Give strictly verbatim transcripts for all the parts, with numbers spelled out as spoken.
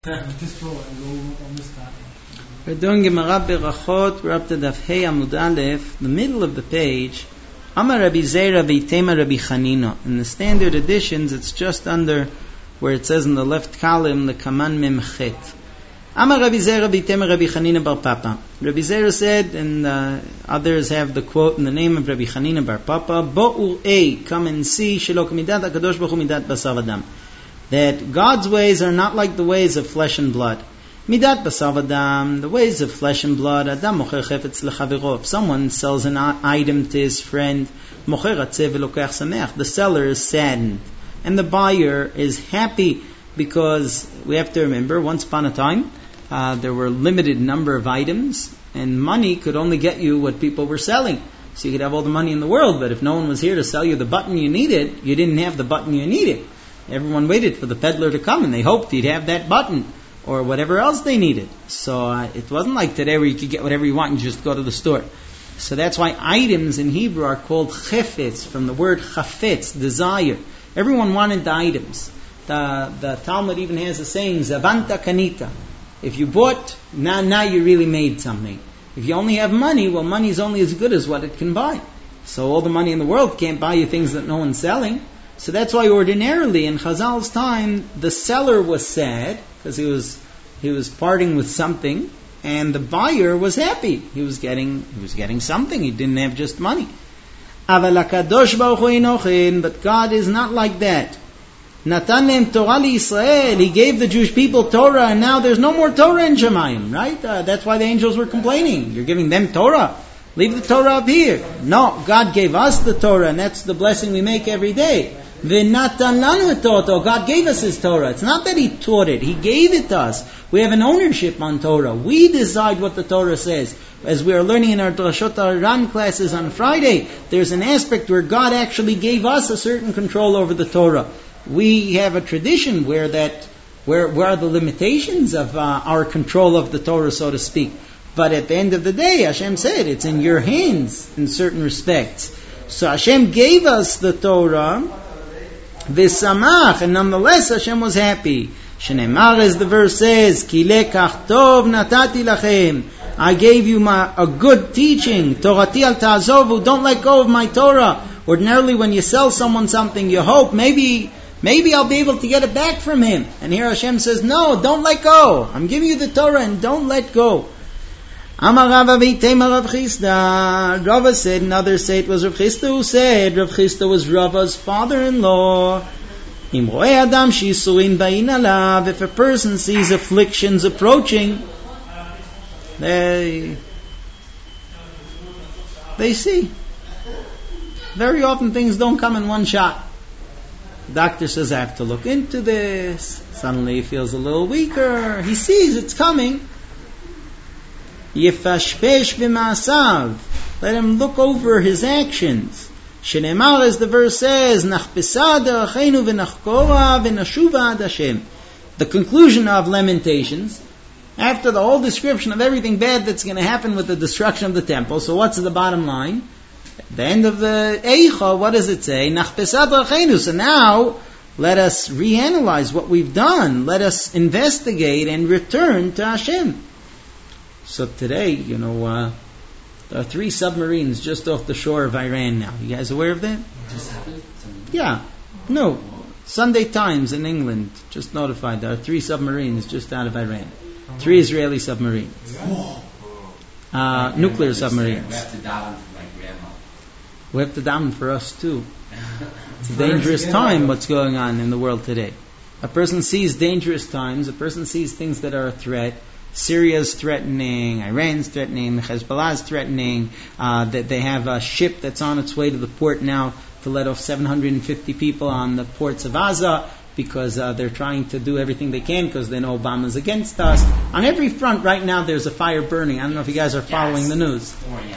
We're doing Gemara Berachot. We're up to Daf Hey Amud Aleph, the middle of the page. Amar Rabbi Zera v'itema Rabbi Chanina. In the standard editions, it's just under where it says in the left column the Kaman Mem Chet. Amar Rabbi Zera v'itema Rabbi Chanina bar Papa. Rabbi Zera said, and uh, others have the quote in the name of Rabbi Chanina bar Papa, Bo'u ei, come and see, shelo k'midat HaKadosh Baruch Hu midat basav adam. That God's ways are not like the ways of flesh and blood. Midat basav adam, the ways of flesh and blood. Adam mocher chefetz lechavero. If someone sells an item to his friend, mocher ratzeh v'lokach sameach. The seller is saddened, and the buyer is happy, because we have to remember, once upon a time, uh, there were limited number of items, and money could only get you what people were selling. So you could have all the money in the world, but if no one was here to sell you the button you needed, you didn't have the button you needed. Everyone waited for the peddler to come, and they hoped he'd have that button or whatever else they needed. So uh, it wasn't like today where you could get whatever you want and just go to the store. So that's why items in Hebrew are called chefetz, from the word chafetz, desire. Everyone wanted the items. The, the Talmud even has a saying, zavanta kanita. If you bought, now, now you really made something. If you only have money, well, money is only as good as what it can buy. So all the money in the world can't buy you things that no one's selling. So that's why ordinarily in Chazal's time, the seller was sad because he was he was parting with something, and the buyer was happy. He was getting he was getting something. He didn't have just money. But God is not like that. Natan lehem Torah liYisrael. He gave the Jewish people Torah, and now there's no more Torah in Shemayim, right? Uh, that's why the angels were complaining. You're giving them Torah. Leave the Torah up here. No, God gave us the Torah, and that's the blessing we make every day. God gave us His Torah. It's not that He taught it. He gave it to us. We have an ownership on Torah. We decide what the Torah says. As we are learning in our Drashot Aran classes on Friday, there's an aspect where God actually gave us a certain control over the Torah. We have a tradition where that, where, where are the limitations of uh, our control of the Torah, so to speak. But at the end of the day, Hashem said, it's in your hands in certain respects. So Hashem gave us the Torah, V'samach, and nonetheless Hashem was happy. Shenemar, as the verse says, Ki lekach tov natati lachem. I gave you my, a good teaching. Torati al ta'azovu. Don't let go of my Torah. Ordinarily, when you sell someone something, you hope maybe maybe I'll be able to get it back from him. And here Hashem says, no, don't let go. I'm giving you the Torah, and don't let go. Amar Rava v'itema Rav Chisda. Rava said, and others say it was Rav Chisda who said. Rav Chisda was Rava's father-in-law. Im ro'eh adam she'isurim ba'in alav. If a person sees afflictions approaching, they they see. Very often things don't come in one shot. The doctor says, I have to look into this. Suddenly he feels a little weaker. He sees it's coming. Yefashpesh b'ma'asav. Let him look over his actions. Shenemar, as the verse says, Nachpesa derachenu v'nachkora v'nashuva ad Hashem. The conclusion of Lamentations, after the whole description of everything bad that's going to happen with the destruction of the temple. So what's the bottom line? At the end of the Eicha, what does it say? Nachpesa derachenu. So now, let us reanalyze what we've done. Let us investigate and return to Hashem. So today, you know, uh, there are three submarines just off the shore of Iran now. You guys aware of that? It just happened? Yeah. No. Sunday Times in England just notified there are three submarines just out of Iran. Three Israeli submarines. Uh, nuclear submarines. We have to daven for my grandma. We have to daven for us too. It's a dangerous time what's going on in the world today. A person sees dangerous times. A person sees things that are a threat. Syria's threatening, Iran's threatening, Hezbollah's threatening, uh, that they have a ship that's on its way to the port now to let off seven hundred fifty people on the ports of Gaza, because uh, they're trying to do everything they can because they know Obama's against us. On every front right now there's a fire burning. I don't know if you guys are following yes. the news.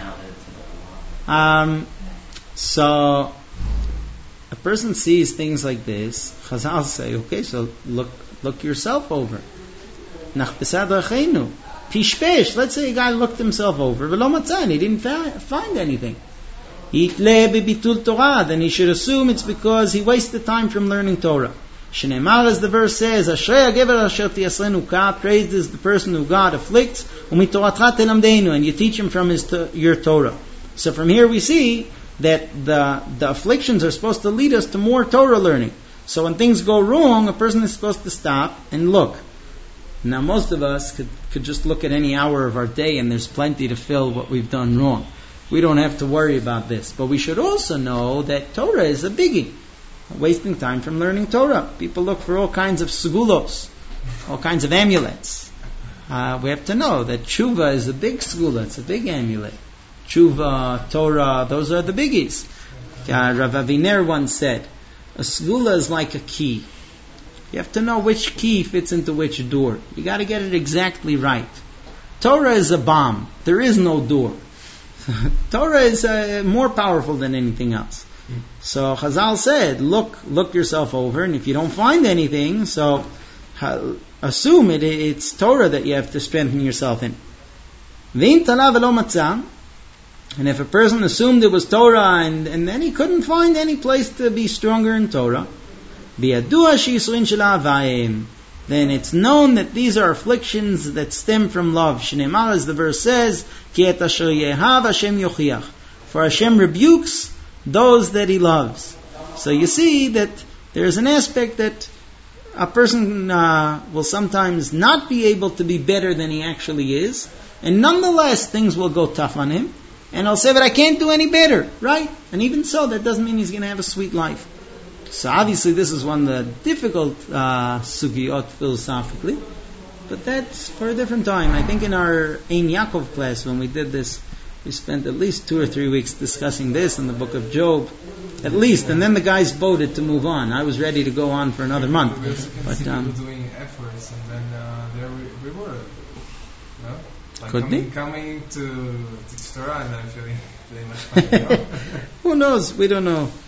Um, so a person sees things like this, Chazal say, okay, so look look yourself over. Nachpesad rachenu. Tishpesh. Let's say a guy looked himself over, v'lo matzah, he didn't find anything. Yitle bebitul Torah. Then he should assume it's because he wasted time from learning Torah. Shneimar, as the verse says, Ashrei hagever asher tiyaslenu ka, praised is the person who God afflicts, umitoratcha telamdeinu, and you teach him from his to, your Torah. So from here we see that the the afflictions are supposed to lead us to more Torah learning. So when things go wrong, a person is supposed to stop and look. Now most of us could, could just look at any hour of our day and there's plenty to fill what we've done wrong. We don't have to worry about this. But we should also know that Torah is a biggie. Wasting time from learning Torah. People look for all kinds of segulos, all kinds of amulets. Uh, we have to know that tshuva is a big segula, it's a big amulet. Tshuva, Torah, those are the biggies. Uh, Rav Aviner once said, a segula is like a key. You have to know which key fits into which door. You got to get it exactly right. Torah is a bomb. There is no door. Torah is uh, more powerful than anything else. So Chazal said, look, look yourself over, and if you don't find anything, so uh, assume it, it's Torah that you have to strengthen yourself in. V'im tala v'lo matzah. And if a person assumed it was Torah and, and then he couldn't find any place to be stronger in Torah, then it's known that these are afflictions that stem from love. Shneimar, as the verse says, Ki et asher yehav Hashem yochiach. For Hashem rebukes those that He loves. So you see that there's an aspect that a person uh, will sometimes not be able to be better than he actually is, and nonetheless things will go tough on him, and he'll say, but I can't do any better, right? And even so, that doesn't mean he's going to have a sweet life. So obviously this is one of the difficult uh, sugiyot philosophically, but that's for a different time. I think in our Ein Yaakov class, when we did this, we spent at least two or three weeks discussing this in the book of Job, at least, and then the guys voted to move on. I was ready to go on for another month. But, um, people doing efforts and then uh, they're re- rewarded. No? Like Could coming, be. coming to teach Torah and actually pretty much finding out. Who knows? We don't know.